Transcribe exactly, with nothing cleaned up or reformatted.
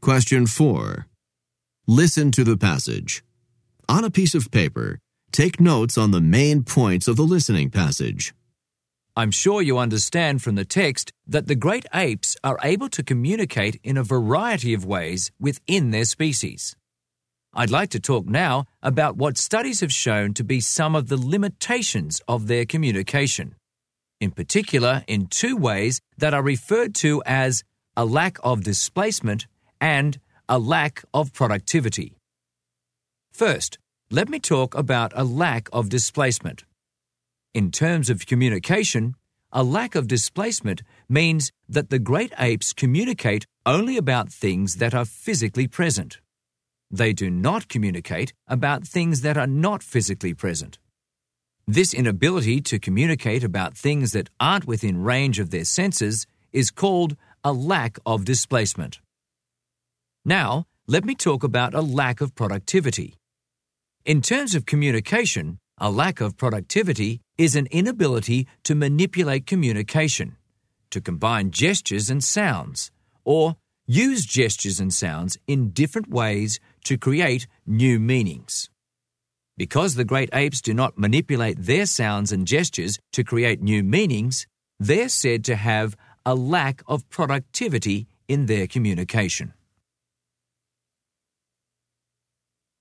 Question four. Listen to the passage. On a piece of paper, take notes on the main points of the listening passage. I'm sure you understand from the text that the great apes are able to communicate in a variety of ways within their species. I'd like to talk now about what studies have shown to be some of the limitations of their communication, in particular in two ways that are referred to as a lack of displacement and a lack of productivity. First, let me talk about a lack of displacement. In terms of communication, a lack of displacement means that the great apes communicate only about things that are physically present. They do not communicate about things that are not physically present. This inability to communicate about things that aren't within range of their senses is called a lack of displacement. Now, let me talk about a lack of productivity. In terms of communication, a lack of productivity is an inability to manipulate communication, to combine gestures and sounds, or use gestures and sounds in different ways to create new meanings. Because the great apes do not manipulate their sounds and gestures to create new meanings, they're said to have a lack of productivity in their communication.